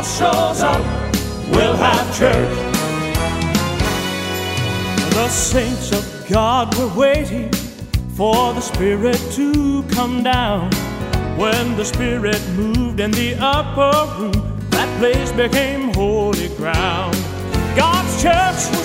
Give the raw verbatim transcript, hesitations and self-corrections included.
shows up, we'll have church. The saints of God were waiting for the Spirit to come down. When the Spirit moved in the upper room, that place became holy ground. God's church